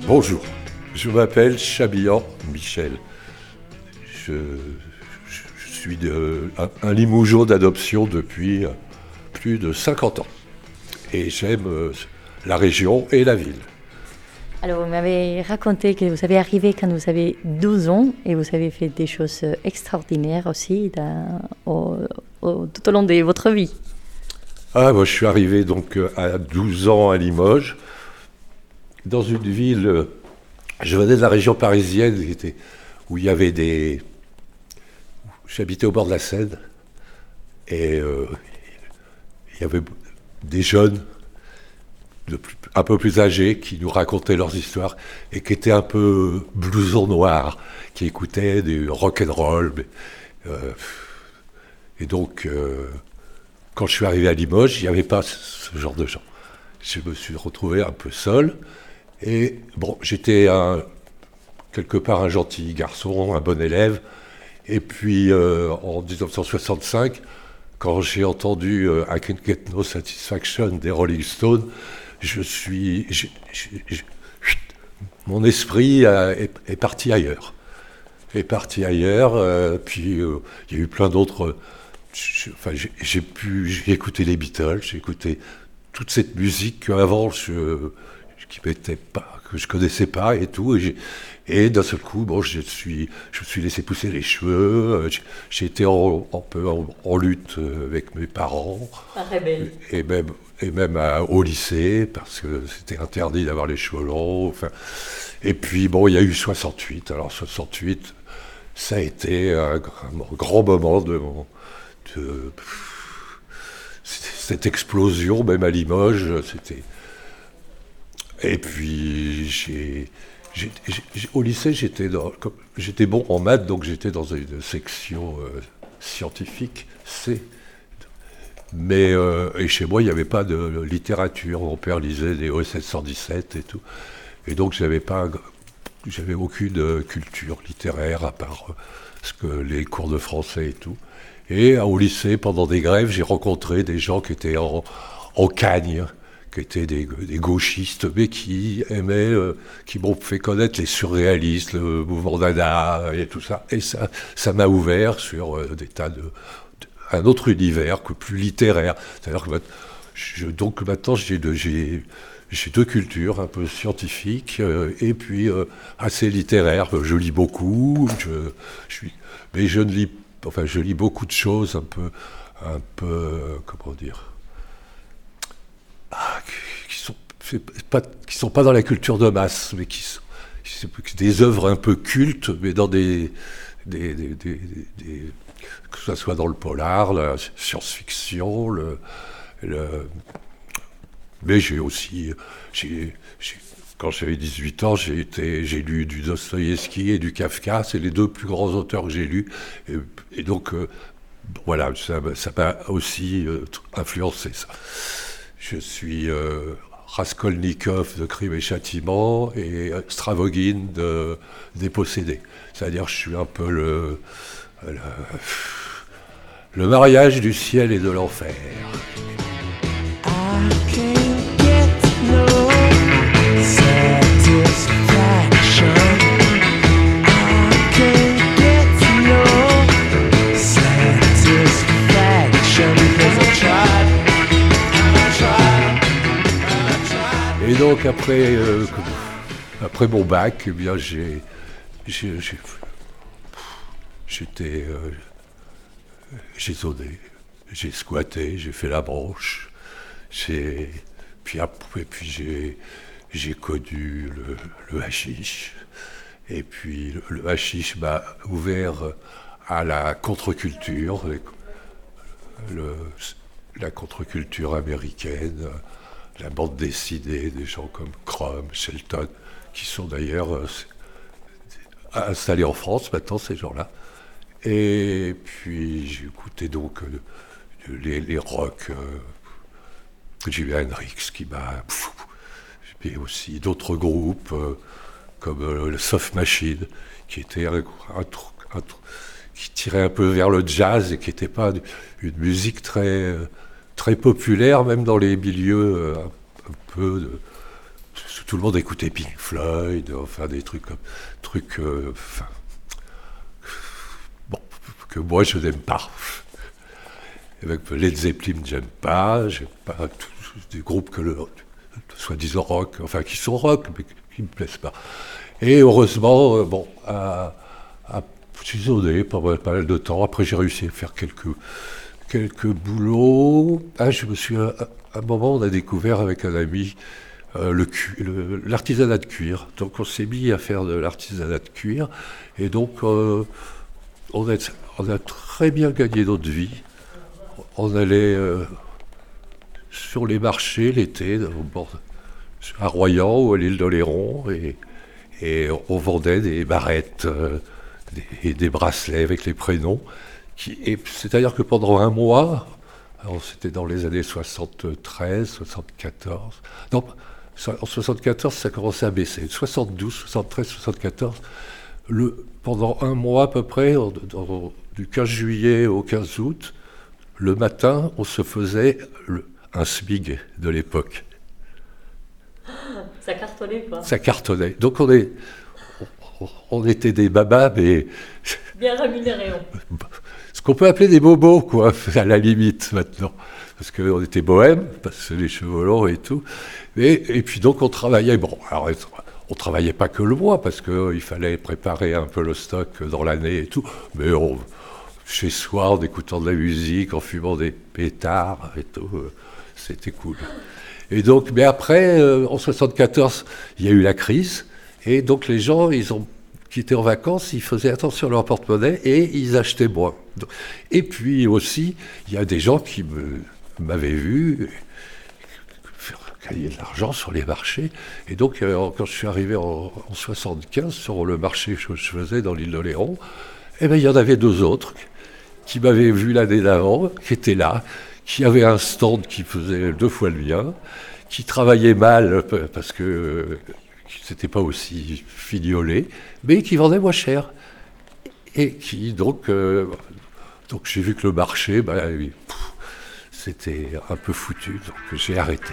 Bonjour, je m'appelle Chabillan Michel. Je suis un Limougeaud d'adoption depuis plus de 50 ans. Et j'aime la région et la ville. Alors, vous m'avez raconté que vous avez arrivé quand vous avez 12 ans et vous avez fait des choses extraordinaires aussi tout au long de votre vie. Moi, je suis arrivé donc à 12 ans à Limoges, dans une ville. Je venais de la région parisienne où il y avait j'habitais au bord de la Seine et il y avait des jeunes un peu plus âgés qui nous racontaient leurs histoires et qui étaient un peu blousons noirs, qui écoutaient du rock'n'roll. Et donc, quand je suis arrivé à Limoges, il n'y avait pas ce genre de gens. Je me suis retrouvé un peu seul. Et bon, j'étais quelque part un gentil garçon, un bon élève. Et puis, en 1965, quand j'ai entendu I Can Get No Satisfaction des Rolling Stones, mon esprit est parti ailleurs. Puis il y a eu plein d'autres. J'ai écouté les Beatles, j'ai écouté toute cette musique qu'avant que je connaissais pas et tout. Et d'un seul coup, bon, je me suis laissé pousser les cheveux. J'ai été un peu en lutte avec mes parents. Un rebelle. Et même au lycée, parce que c'était interdit d'avoir les cheveux longs. Enfin. Et puis, bon, il y a eu 68. Alors, 68, ça a été un grand moment de cette explosion, même à Limoges. Et puis, au lycée, j'étais bon en maths, donc j'étais dans une section scientifique C. Mais et chez moi, il n'y avait pas de littérature. Mon père lisait des OSS 117 et tout. Et donc, j'avais aucune culture littéraire à part les cours de français et tout. Et au lycée, pendant des grèves, j'ai rencontré des gens qui étaient en cagne, qui étaient des gauchistes, mais qui m'ont fait connaître les surréalistes, le mouvement Dada et tout ça. Et ça m'a ouvert sur un autre univers, plus littéraire. C'est-à-dire que donc maintenant, j'ai deux cultures, un peu scientifiques et puis assez littéraires. Je lis beaucoup, mais je lis beaucoup de choses un peu comment dire, qui sont pas dans la culture de masse, mais qui sont des œuvres un peu cultes, mais dans que ce soit dans le polar, la science-fiction, mais quand j'avais 18 ans, j'ai lu du Dostoïevski et du Kafka. C'est les deux plus grands auteurs que j'ai lus. Et donc, voilà, ça m'a aussi influencé, ça. Je suis Raskolnikov de Crime et Châtiment et Stravogin de Dépossédé. C'est-à-dire, je suis un peu le mariage du ciel et de l'enfer. Et donc après mon bac, eh bien j'ai zoné, j'ai squatté, j'ai fait la branche, puis j'ai connu le hashish, et puis le hashish m'a ouvert à la contre-culture, la contre-culture américaine, la bande dessinée, des gens comme Crumb, Shelton, qui sont d'ailleurs installés en France maintenant, ces gens-là. Et puis j'ai écouté donc les rock, Jimi Hendrix qui m'a... Et aussi d'autres groupes comme le Soft Machine, qui était qui tirait un peu vers le jazz et qui n'était pas une musique très populaire, même dans les milieux un peu tout le monde écoutait Pink Floyd, enfin des trucs bon, que moi je n'aime pas. Avec Led Zeppelin, j'aime pas des groupes soi-disant rock, enfin qui sont rock, mais qui me plaisent pas. Et heureusement, j'ai isolé pendant pas mal de temps. Après, j'ai réussi à faire quelques boulots. À un moment, on a découvert avec un ami l'artisanat de cuir. Donc, on s'est mis à faire de l'artisanat de cuir. Et donc, on a très bien gagné notre vie. On allait sur les marchés l'été, à Royan ou à l'île d'Oléron, et on vendait des barrettes et des bracelets avec les prénoms. C'est-à-dire que pendant un mois, alors c'était dans les années 73, 74, non, en 74 ça commençait à baisser, 72, 73, 74, pendant un mois à peu près, du 15 juillet au 15 août, le matin, on se faisait un SMIG de l'époque. Ça cartonnait, quoi. Ça cartonnait. Donc on était des babas, mais... Bien rémunérés. Ce qu'on peut appeler des bobos, quoi, à la limite, maintenant. Parce qu'on était bohèmes, parce que les cheveux longs et tout. Et puis donc on travaillait... Bon, alors on travaillait pas que le mois, parce qu'il fallait préparer un peu le stock dans l'année et tout. Mais chez soi, en écoutant de la musique, en fumant des pétards et tout, c'était cool. Et donc, mais après, en 74, il y a eu la crise, et donc les gens, qui étaient en vacances, ils faisaient attention à leur porte-monnaie et ils achetaient moins. Et puis aussi, il y a des gens qui m'avaient vu faire gagner de l'argent sur les marchés. Et donc, quand je suis arrivé en 75 sur le marché que je faisais dans l'île d'Oléron, eh ben, il y en avait deux autres qui m'avaient vu l'année d'avant, qui étaient là, qui avaient un stand qui faisait 2 fois le mien, qui travaillait mal parce que c'était pas aussi fignolé, mais qui vendait moins cher. Et qui, donc j'ai vu que le marché, c'était un peu foutu, donc j'ai arrêté.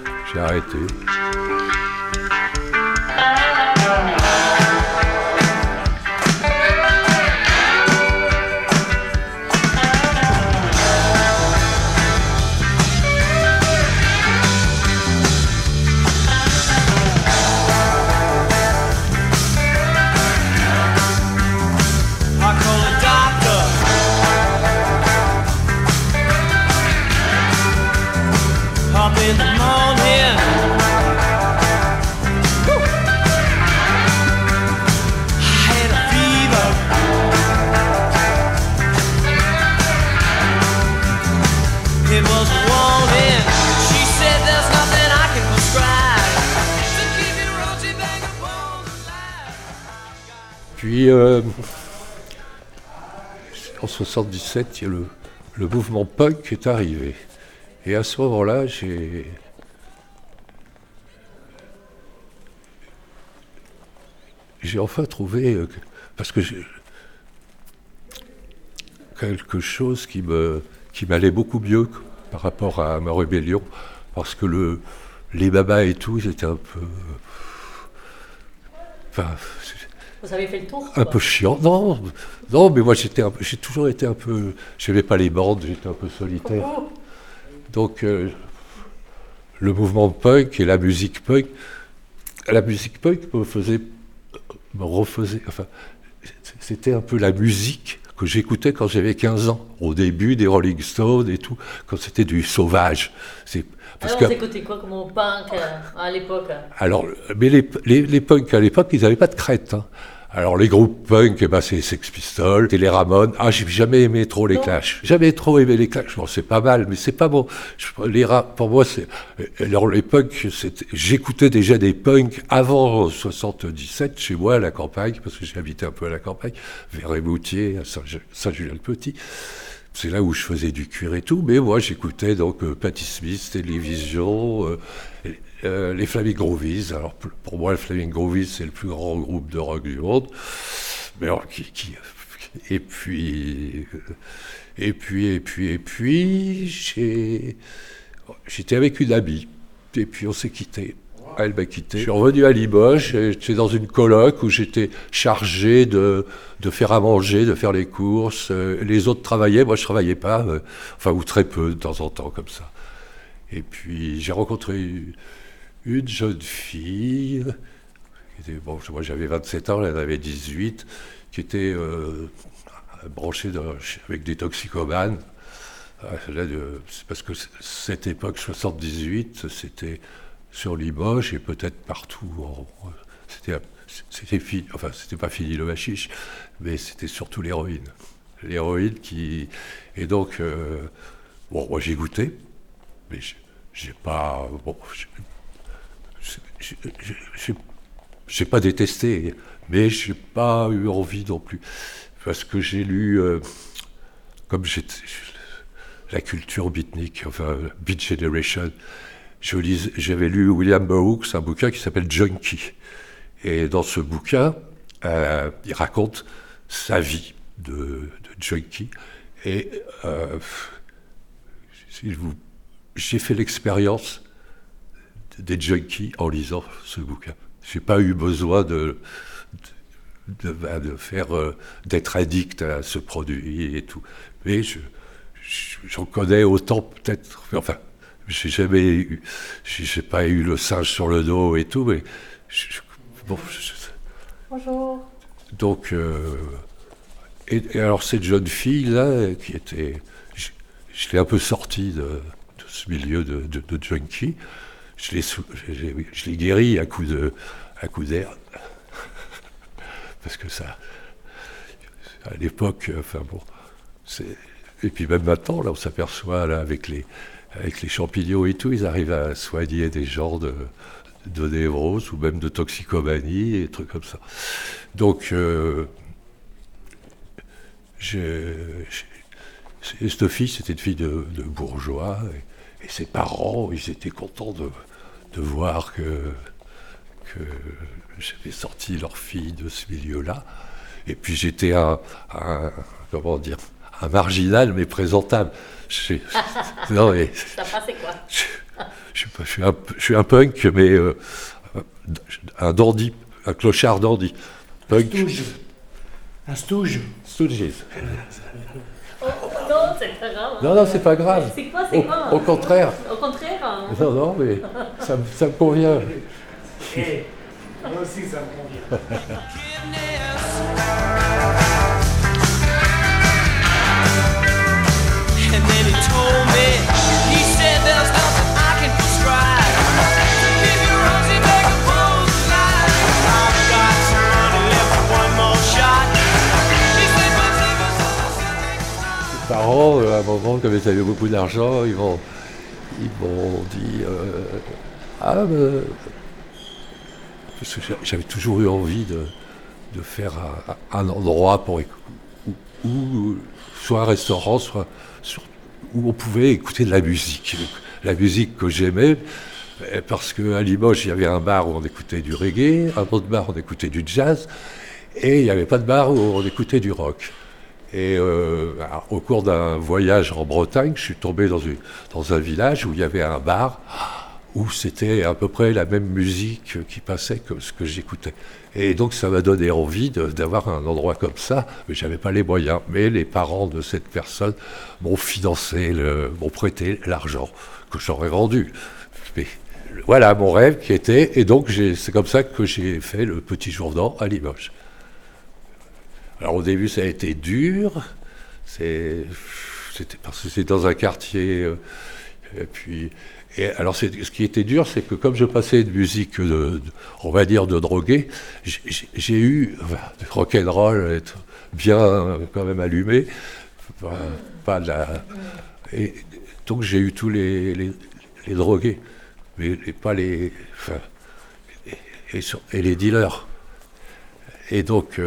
In the morning, I had a fever. It was a warning. She said there's nothing I can prescribe to keep your rosy vagabonds alive. Puis en 77, il y a le mouvement punk qui est arrivé. Et à ce moment-là, j'ai enfin trouvé, parce que j'ai quelque chose qui m'allait beaucoup mieux par rapport à ma rébellion, parce que les babas et tout, ils étaient un peu... Enfin, vous avez fait le tour, un peu chiant. Non, mais moi j'ai toujours été un peu... J'aimais pas les bandes, j'étais un peu solitaire. Donc, le mouvement punk et la musique punk me refaisait, enfin, c'était un peu la musique que j'écoutais quand j'avais 15 ans, au début des Rolling Stones et tout, quand c'était du sauvage. Alors, vous écoutez quoi comme punk à l'époque? Alors, mais les punks à l'époque, ils n'avaient pas de crête, hein. Alors, les groupes punk, c'est Sex Pistols, et les Ramones. Ah, j'ai jamais aimé trop les Clash. Jamais trop aimé les Clash. Bon, c'est pas mal, mais c'est pas bon. Pour moi, alors, les punks, j'écoutais déjà des punks avant 77, chez moi, à la campagne, parce que j'ai habité un peu à la campagne, vers Émoutier, à Saint-Julien-le-Petit. C'est là où je faisais du cuir et tout, mais moi, j'écoutais donc Patti Smith, Télévision, les Flaming Groovies. Alors pour moi, le Flaming Groovies, c'est le plus grand groupe de rock du monde. Mais alors, et puis, j'étais avec une amie, et puis on s'est quittés. Elle m'a quitté. Je suis revenu à Limoges, j'étais dans une coloc où j'étais chargé de faire à manger, de faire les courses. Les autres travaillaient, moi je travaillais pas, enfin ou très peu de temps en temps comme ça. Et puis j'ai rencontré une jeune fille, qui était, bon, moi j'avais 27 ans, elle en avait 18, qui était branchée avec des toxicomanes. C'est parce que cette époque 78, c'était sur Limoges et peut-être partout. C'était fini, enfin c'était pas fini le hashish, mais c'était surtout l'héroïne. L'héroïne qui... Et donc, bon, moi j'ai goûté, mais j'ai pas... Bon, j'ai pas détesté, mais j'ai pas eu envie non plus. Parce que j'ai lu, comme la culture beatnik, enfin Beat Generation, j'avais lu William Burroughs, un bouquin qui s'appelle Junkie. Et dans ce bouquin, il raconte sa vie de junkie. Et j'ai fait l'expérience des junkies en lisant ce bouquin. J'ai pas eu besoin d'être addict à ce produit et tout. Mais j'en connais autant peut-être. Enfin, j'ai pas eu le singe sur le dos et tout, mais bon. Bonjour. Donc, et alors cette jeune fille là, qui était, je l'ai un peu sortie de ce milieu de junkie. Je l'ai guéri à coup d'air. Parce que ça, à l'époque, enfin bon, et puis même maintenant, là, on s'aperçoit, là, avec les champignons et tout, ils arrivent à soigner des genres de névrose ou même de toxicomanie et des trucs comme ça. Donc, cette fille, c'était une fille de bourgeois, et ses parents, ils étaient contents de voir que j'avais sorti leur fille de ce milieu-là. Et puis j'étais comment dire, un marginal mais présentable. Non, mais, Ça passait quoi? Je suis un punk, mais un dandy, un clochard dandy. Punk. Un stouge. Stooges. Non, c'est pas grave. Non, c'est pas grave. C'est quoi? Au contraire. Au contraire. Non, mais ça me convient. Et moi aussi, ça me convient. And then he told me, he said there's nothing I can prescribe to keep your rosy vagabonds alive. I've got some money left for one more shot. He said, but leave us all. Mes parents, à un moment, comme ils avaient beaucoup d'argent, ils m'ont dit parce que j'avais toujours eu envie de faire un endroit où soit un restaurant, soit où on pouvait écouter de la musique que j'aimais, parce qu'à Limoges, il y avait un bar où on écoutait du reggae, un autre bar où on écoutait du jazz, et il n'y avait pas de bar où on écoutait du rock. Et au cours d'un voyage en Bretagne, je suis tombé dans un village où il y avait un bar où c'était à peu près la même musique qui passait que ce que j'écoutais. Et donc ça m'a donné envie d'avoir un endroit comme ça, mais je n'avais pas les moyens. Mais les parents de cette personne m'ont financé, m'ont prêté l'argent que j'aurais rendu. Mais voilà mon rêve qui était, et donc c'est comme ça que j'ai fait le Petit Jourdan à Limoges. Alors au début ça a été dur, c'était parce que c'est dans un quartier, et alors ce qui était dur, c'est que comme je passais de musique on va dire de drogué, j'ai eu du rock'n'roll bien quand même allumé, pas de la, et donc j'ai eu tous les drogués, mais pas les, enfin, et les dealers. Et donc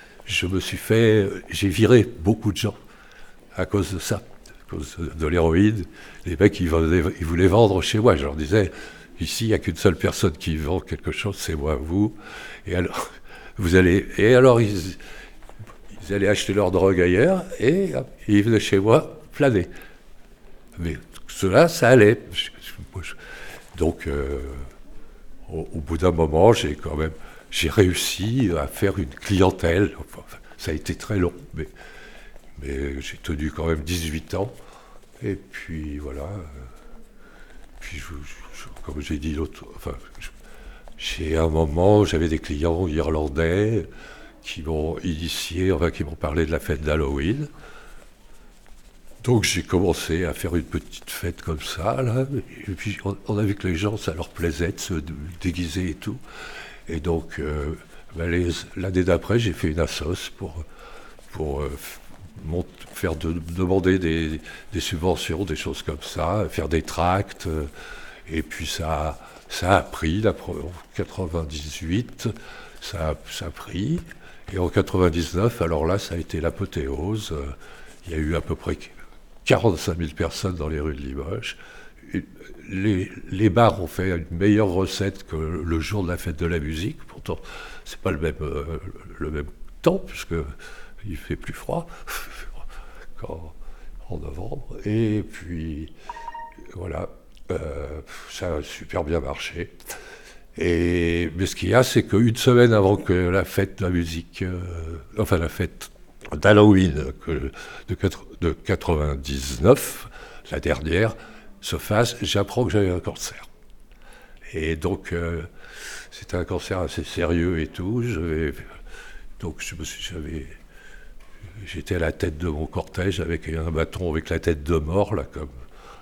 j'ai viré beaucoup de gens à cause de ça, à cause de l'héroïne. Les mecs, ils voulaient vendre chez moi. Je leur disais, ici, il n'y a qu'une seule personne qui vend quelque chose, c'est moi, vous. Et alors, ils allaient acheter leur drogue ailleurs, et ils venaient chez moi planer. Mais cela, ça allait. Donc, au bout d'un moment, j'ai réussi à faire une clientèle. Enfin, ça a été très long, mais j'ai tenu quand même 18 ans. Et puis voilà. Puis comme j'ai dit l'autre, j'ai un moment, j'avais des clients irlandais qui m'ont initié, qui m'ont parlé de la fête d'Halloween. Donc j'ai commencé à faire une petite fête comme ça, là. Et puis on a vu que les gens, ça leur plaisait de se déguiser et tout. Et donc l'année d'après, j'ai fait une assoce pour demander des subventions, des choses comme ça, faire des tracts. Et puis ça a pris, en 98, ça a pris. Et en 99, alors là, ça a été l'apothéose. Il y a eu à peu près 45 000 personnes dans les rues de Limoges. Et les bars ont fait une meilleure recette que le jour de la fête de la musique. Pourtant, c'est pas le même temps, puisqu'il fait plus froid en novembre. Et puis, voilà, ça a super bien marché. Mais ce qu'il y a, c'est qu'une semaine avant que la fête de la musique, la fête d'Halloween de 99, la dernière, se fasse, j'apprends que j'avais un cancer. Et donc, c'était un cancer assez sérieux et tout. Donc, j'étais à la tête de mon cortège avec un bâton avec la tête de mort, là, comme...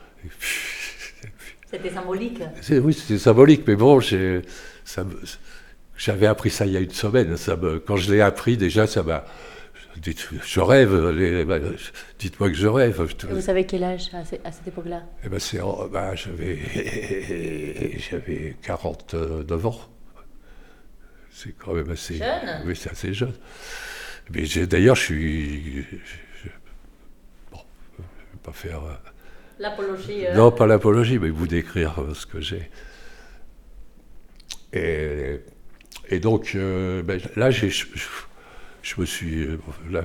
C'était symbolique. Oui, c'était symbolique, mais bon, j'avais appris ça il y a une semaine. Quand je l'ai appris, déjà, ça m'a... Je rêve, dites-moi que je rêve. Et vous savez quel âge à cette époque-là? Eh ben j'avais 49 ans. C'est quand même assez... Jeune? Oui, c'est assez jeune. Mais d'ailleurs, bon, je ne vais pas faire... L'apologie. Non, pas l'apologie, mais vous décrire ce que j'ai. Et donc, là, je me suis... Là,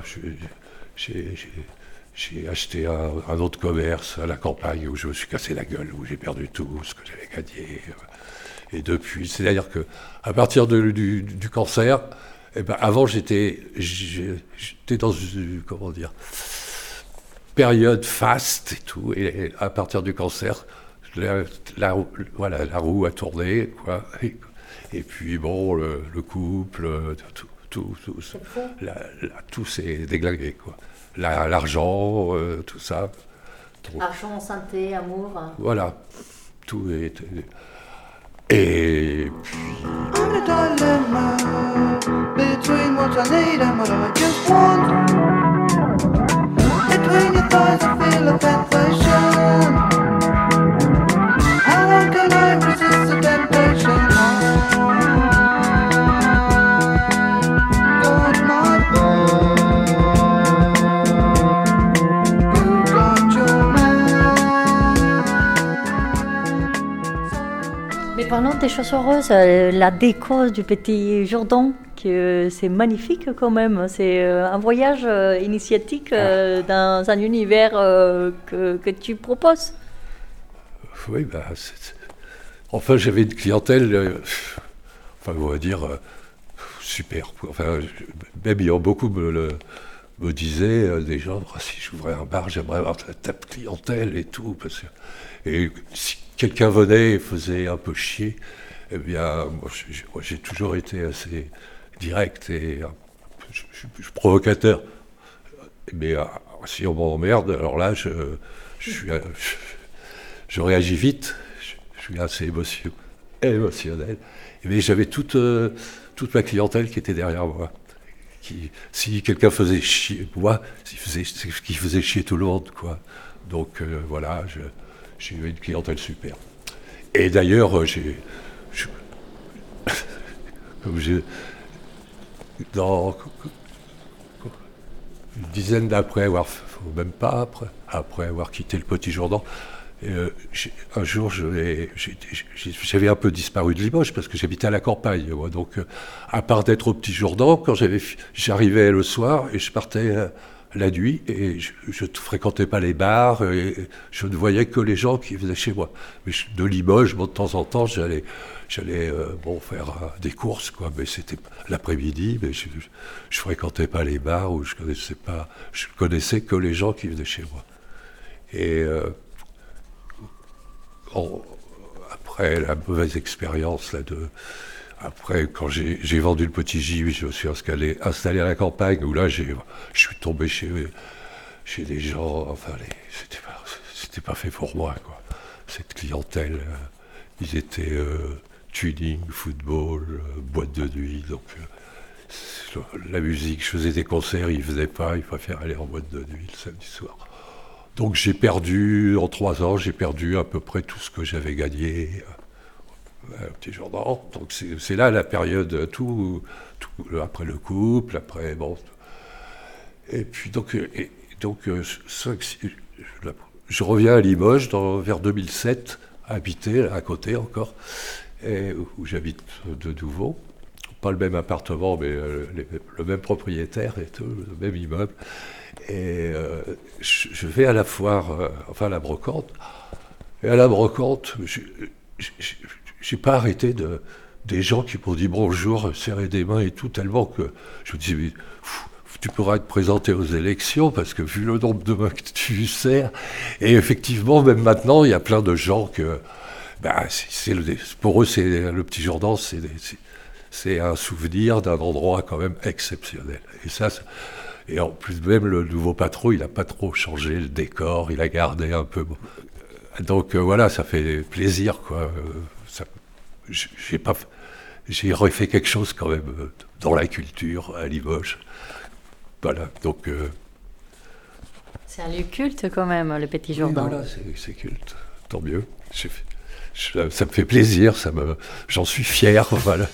j'ai acheté un autre commerce à la campagne où je me suis cassé la gueule, où j'ai perdu tout ce que j'avais gagné. Et depuis, c'est-à-dire qu'à partir du cancer, avant, j'étais dans une... Comment dire, période faste et tout, et à partir du cancer, la roue a tourné, quoi. Et puis bon, le couple, tout s'est déglingué, quoi. L'argent, tout ça. Donc, argent, santé, amour. Voilà, tout est... Et puis... I'm a dilemma between what I need and what I just want. Between your thighs I feel a temptation. How can I resist the temptation? God, my boy, you got your man. Mais parlons des choses heureuses, la déco du Petit Jourdan, que c'est magnifique quand même. C'est un voyage initiatique dans un univers que tu proposes. Oui, enfin, j'avais une clientèle, on va dire, super. Enfin, même beaucoup me disaient, des gens, si j'ouvrais un bar, j'aimerais avoir ta clientèle et tout. Et si quelqu'un venait et faisait un peu chier, eh bien, moi, j'ai toujours été assez direct et je suis provocateur. Mais si on m'emmerde, alors là, je réagis vite. Je suis assez émotionnel. Mais j'avais toute ma clientèle qui était derrière moi. Si quelqu'un faisait chier moi, qui faisait chier tout le monde, quoi. Donc voilà, j'ai eu une clientèle super. Et d'ailleurs, dans une dizaine d'après avoir, même pas après avoir quitté le Petit Jourdan, un jour j'avais un peu disparu de Limoges parce que j'habitais à la campagne, moi. Donc à part d'être au Petit Jourdan, quand j'arrivais le soir et je partais la nuit, et je ne fréquentais pas les bars, et je ne voyais que les gens qui venaient chez moi. Mais de Limoges, bon, de temps en temps, j'allais faire des courses, quoi, mais c'était l'après-midi, mais je fréquentais pas les bars, ou je connaissais que les gens qui venaient chez moi. Et après la mauvaise expérience là, après, quand j'ai vendu le Petit J, je me suis installé à la campagne, où là, je suis tombé chez des gens, enfin, c'était pas fait pour moi, quoi. Cette clientèle, ils étaient tuning, football, boîte de nuit, donc la musique, je faisais des concerts, ils venaient pas, ils préféraient aller en boîte de nuit le samedi soir. Donc en 3 ans, j'ai perdu à peu près tout ce que j'avais gagné. Petit Jourdan, donc c'est là la période, tout après le couple, après bon. Et puis je reviens à Limoges vers 2007, habité là, à côté encore, où j'habite de nouveau. Pas le même appartement, mais le même propriétaire et tout, le même immeuble. Et je vais à la foire, enfin à la brocante. Et à la brocante, j'ai pas arrêté des gens qui m'ont dit bonjour, serrer des mains et tout, tellement que je me disais, mais, tu pourras être présenté aux élections, parce que vu le nombre de mains que tu serres, et effectivement, même maintenant, il y a plein de gens que, pour eux, c'est le Petit Jourdan, c'est un souvenir d'un endroit quand même exceptionnel. Et en plus, même le nouveau patron, il n'a pas trop changé le décor, il a gardé un peu. Donc voilà, ça fait plaisir, quoi. J'ai refait quelque chose quand même dans la culture à Limoges. Voilà, donc. C'est un lieu culte quand même, le Petit Jourdan. Oui, voilà, c'est culte. Tant mieux. Ça me fait plaisir, j'en suis fier. Voilà.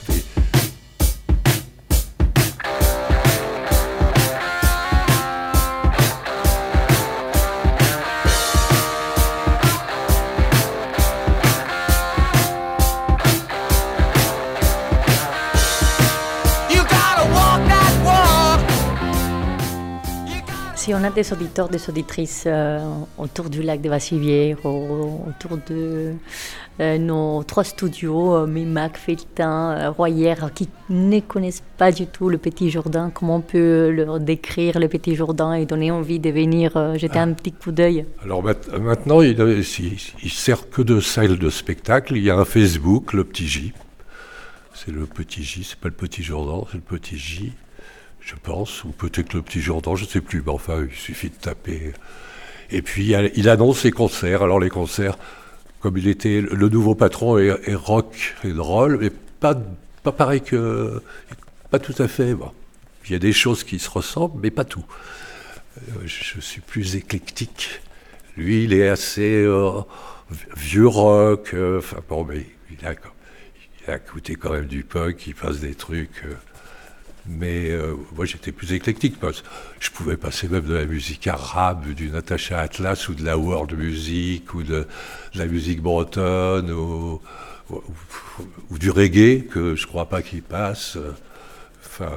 Si on a des auditeurs, des auditrices autour du lac de Bassivière, autour de nos 3 studios, Meymac, Felletin, Royère, qui ne connaissent pas du tout le Petit Jourdan, comment on peut leur décrire le Petit Jourdan et donner envie de venir jeter un petit coup d'œil? Alors maintenant, il sert que de salle de spectacle. Il y a un Facebook, le Petit J. C'est le Petit J, c'est pas le Petit Jourdan, c'est le Petit J. Je pense, ou peut-être le Petit Jourdan, je ne sais plus, mais enfin, il suffit de taper. Et puis, il annonce les concerts. Alors, les concerts, comme il était le nouveau patron, est rock et roll, mais pas pareil que. Pas tout à fait. Bon. Il y a des choses qui se ressemblent, mais pas tout. Je suis plus éclectique. Lui, il est assez vieux rock. Enfin, bon, mais il a écouté quand même du punk, il passe des trucs. Mais moi, j'étais plus éclectique. Parce que je pouvais passer même de la musique arabe, du Natacha Atlas, ou de la world music, ou de la musique bretonne, ou du reggae, que je crois pas qu'il passe. Enfin,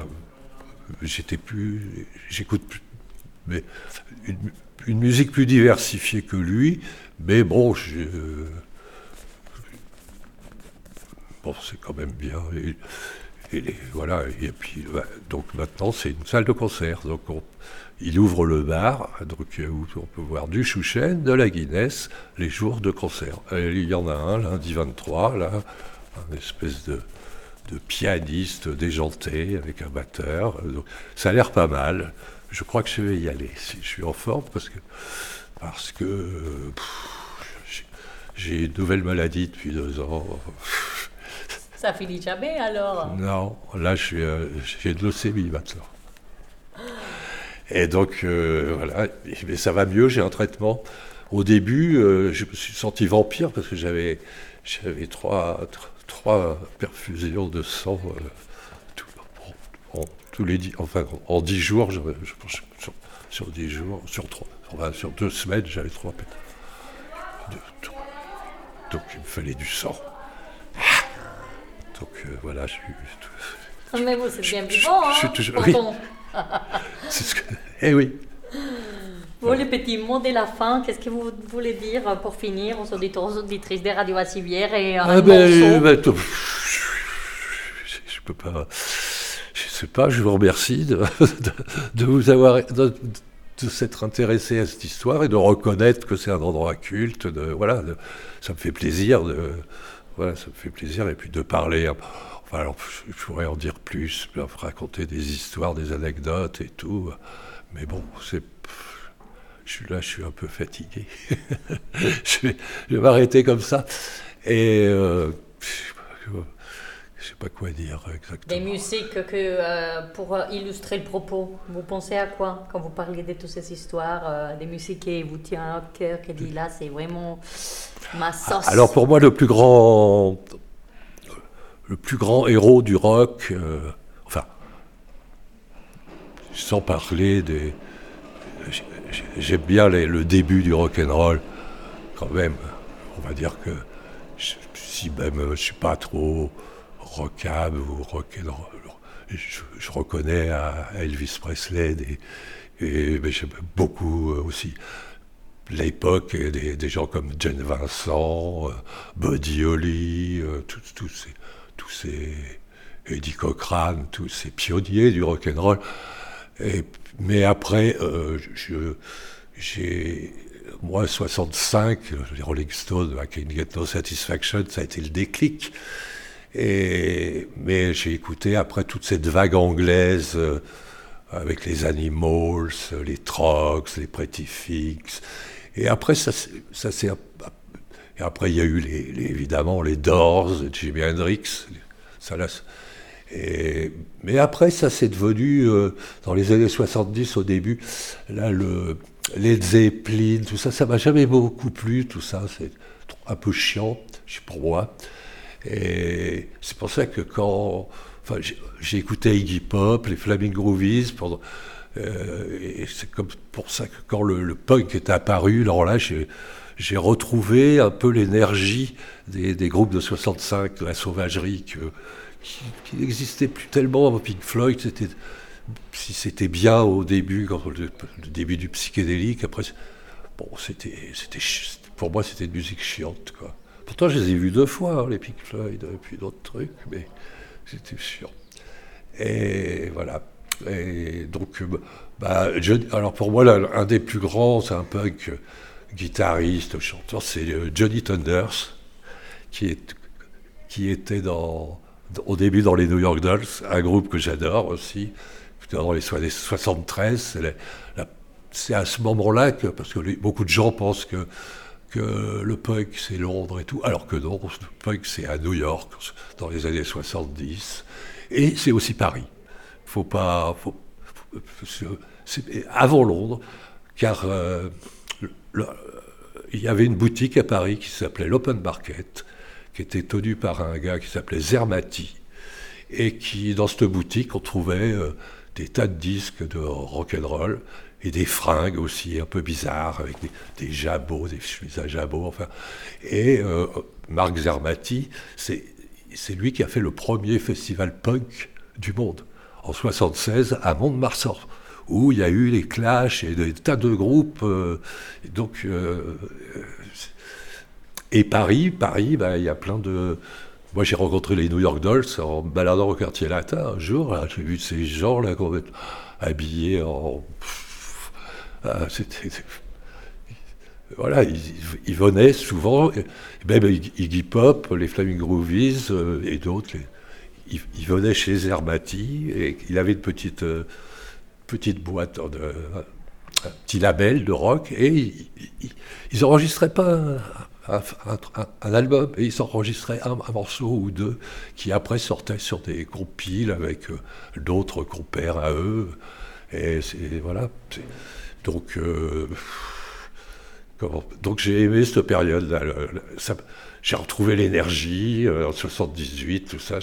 j'écoute plus, mais une musique plus diversifiée que lui. Mais bon, c'est quand même bien. Voilà, et puis donc maintenant c'est une salle de concert. Donc il ouvre le bar, donc où on peut voir du Chouchen, de la Guinness, les jours de concert. Et il y en a un lundi 23, là, un espèce de pianiste déjanté avec un batteur. Donc, ça a l'air pas mal. Je crois que je vais y aller si je suis en forme, parce que j'ai une nouvelle maladie depuis 2 ans. Ça finit jamais alors? Non, là j'ai de leucémie maintenant. Et donc voilà, mais ça va mieux, j'ai un traitement. Au début, je me suis senti vampire parce que j'avais 3 perfusions de sang en 10 jours, sur 10 jours, sur 2 semaines, j'avais 3 donc il me fallait du sang. Donc voilà, je suis. Mais vous, c'est bien vivant, hein? Je suis toujours. Oui. Eh oui. Vous, les petits mots de la fin, qu'est-ce que vous voulez dire pour finir aux auditeurs, aux auditrices des radios Bassivière et un morceau Je peux pas. Je sais pas. Je vous remercie de vous avoir de s'être intéressé à cette histoire et de reconnaître que c'est un endroit culte. Ça me fait plaisir ça me fait plaisir et puis de parler. Enfin, alors, je pourrais en dire plus, raconter des histoires, des anecdotes et tout. Mais bon, je suis un peu fatigué. je vais m'arrêter comme ça. Et je sais pas quoi dire exactement. Des musiques pour illustrer le propos, vous pensez à quoi quand vous parlez de toutes ces histoires, des musiques qui vous tiennent à cœur, qui dit là c'est vraiment ma sauce? Alors pour moi le plus grand héros du rock, sans parler des... J'aime bien le début du rock'n'roll, quand même. On va dire que si même je ne suis pas trop rockable ou rock'n'roll, je reconnais à Elvis Presley mais j'aime beaucoup aussi l'époque des gens comme Jane Vincent, Buddy Holly, tous ces Eddie Cochran, tous ces pionniers du rock'n'roll. Mais après, moi, 65, les Rolling Stones, I Can't Get No Satisfaction, ça a été le déclic. Mais j'ai écouté après toute cette vague anglaise, avec les Animals, les Trogs, les Pretty Fix. Et après, et après, il y a eu évidemment les Doors, Jimi Hendrix. Mais après, ça s'est devenu, dans les années 70 au début, là, Led Zeppelin, tout ça, ça m'a jamais beaucoup plu, tout ça, c'est un peu chiant, pour moi. Et c'est pour ça que j'ai écouté Iggy Pop, les Flaming Groovies, et c'est comme pour ça que quand le punk est apparu, alors là, j'ai retrouvé un peu l'énergie des groupes de 65, de la sauvagerie, qui n'existait plus tellement. Pink Floyd, c'était bien au début, le début du psychédélique. Après, bon, pour moi, c'était une musique chiante, quoi. Pourtant, je les ai vus 2 fois, les Pink Floyd, et puis d'autres trucs, mais c'était chiant. Et voilà. Et donc, alors pour moi, là, un des plus grands, c'est un punk guitariste, chanteur, c'est Johnny Thunders, qui était au début dans les New York Dolls, un groupe que j'adore aussi, dans les années 73. C'est à ce moment-là parce que beaucoup de gens pensent que le punk c'est Londres et tout, alors que non, le punk c'est à New York, dans les années 70, et c'est aussi Paris. C'est avant Londres, car il y avait une boutique à Paris qui s'appelait l'Open Market, qui était tenue par un gars qui s'appelait Zermati, et dans cette boutique, on trouvait des tas de disques de rock'n'roll, et des fringues aussi un peu bizarres, avec des jabots, des chemises à jabots, enfin. Et Marc Zermati, c'est lui qui a fait le premier festival punk du monde, en 76, à Mont-de-Marsan, où il y a eu les Clash et des tas de groupes. Et Paris, il y a plein de... Moi, j'ai rencontré les New York Dolls en me baladant au quartier latin un jour. Là, j'ai vu ces gens là, habillés en... Voilà, ils venaient souvent, et même Iggy Pop, les Flaming Groovies et d'autres, ils venaient chez Zermati, et il avait une petite boîte, un petit label de rock, et ils n'enregistraient pas un album, et ils enregistraient un morceau ou 2 qui après sortaient sur des compiles avec d'autres compères à eux, et voilà. Donc j'ai aimé cette période-là. J'ai retrouvé l'énergie en 78, tout ça.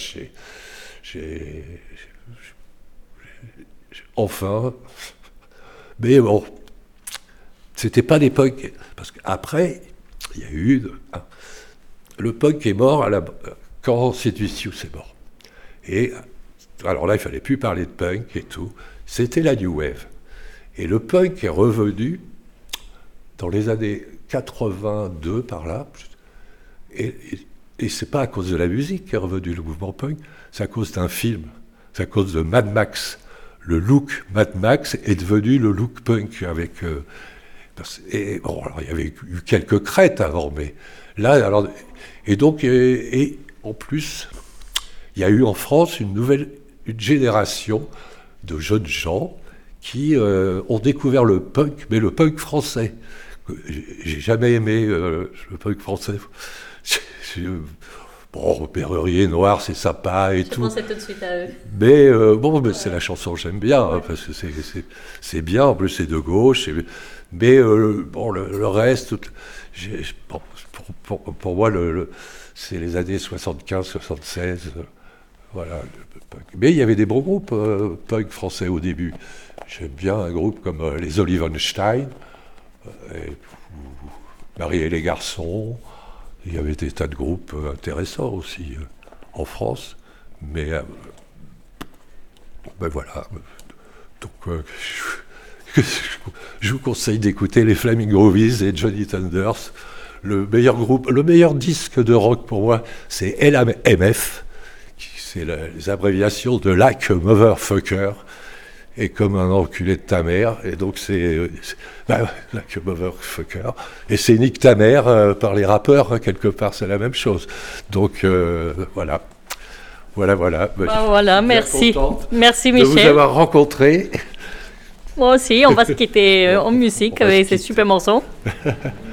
Enfin. Mais bon, c'était pas des punks. Parce qu'après, il y a eu... le punk est mort quand Sid Vicious est mort. Et alors là, il fallait plus parler de punk et tout. C'était la New Wave. Et le punk est revenu dans les années 82, par là, et c'est pas à cause de la musique qu'est revenu le mouvement punk, c'est à cause d'un film, c'est à cause de Mad Max. Le look Mad Max est devenu le look punk avec... et bon, alors il y avait eu quelques crêtes avant, mais là, alors... Et donc, et en plus, il y a eu en France une génération de jeunes gens qui ont découvert le punk, mais le punk français. J'ai jamais aimé le punk français. Bon, Perrerier Noir, c'est sympa et tout. Je pensais tout de suite à eux. Mais bon, mais c'est la chanson que j'aime bien, hein, parce que c'est bien, en plus c'est de gauche. Mais bon, le reste, bon, pour moi, c'est les années 75-76. Voilà. Mais il y avait des bons groupes punk français au début. J'aime bien un groupe comme les Olivenstein, Marie et les garçons. Il y avait des tas de groupes intéressants aussi en France. Mais ben voilà. Donc je vous conseille d'écouter les Flaming Groovies et Johnny Thunders. Le meilleur disque de rock pour moi, c'est LMF. C'est les abréviations de Like a Motherfucker, et comme un enculé de ta mère, et donc c'est Like a Motherfucker, et c'est Nick ta mère par les rappeurs, hein, quelque part, c'est la même chose. Donc voilà. Voilà, merci. Merci de Michel. vous avoir rencontré. Moi aussi, on va se quitter en musique avec ces super morceaux.